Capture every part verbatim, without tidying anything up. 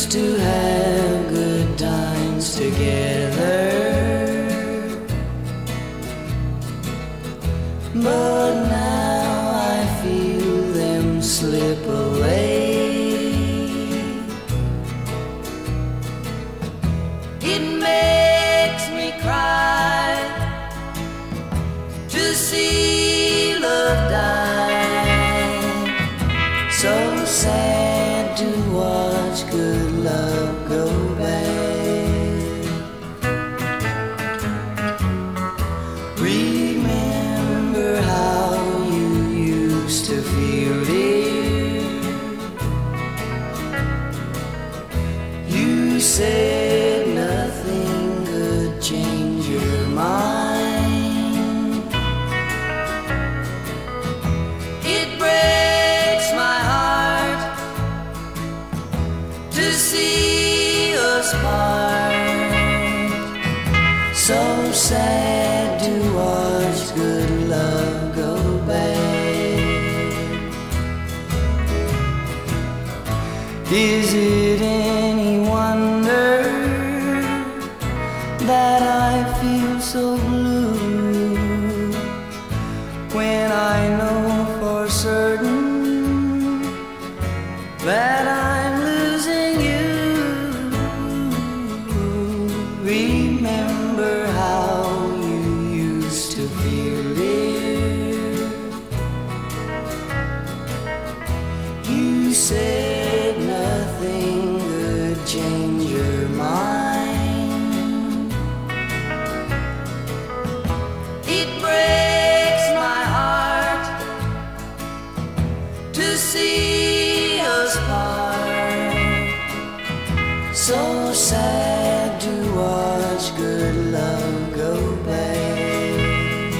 used to have good times together, but now I feel them slip away. It makes me cry to see love die. So sad to watch good love go bad. Remember how you used to feel, dear. You said nothing could change your mind. It breaks my heart to see us part. So sad to watch good love go bad. Is it any wonder that I feel so blue when I know for certain that I'm losing you? Remember how you used to feel, dear. You said nothing could change your mind. It breaks my heart to see us part. So sad to watch good love go bad.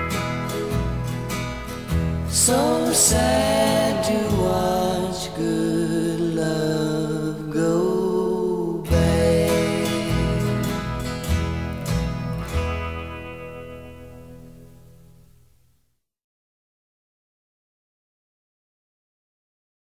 So sad to watch good